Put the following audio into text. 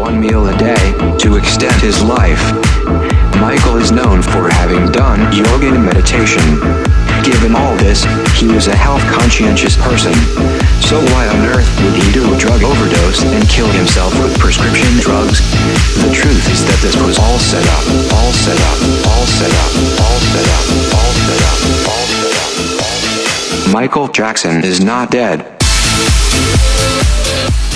one meal a day to extend his life. Michael is known for having done yoga and meditation. Given all this, he was a health-conscientious person. So why on earth would he do a drug overdose and kill himself with prescription drugs? The truth is that this was all set up, all set up, all set up, all set up, all set up, all set up, all set up. Michael Jackson is not dead.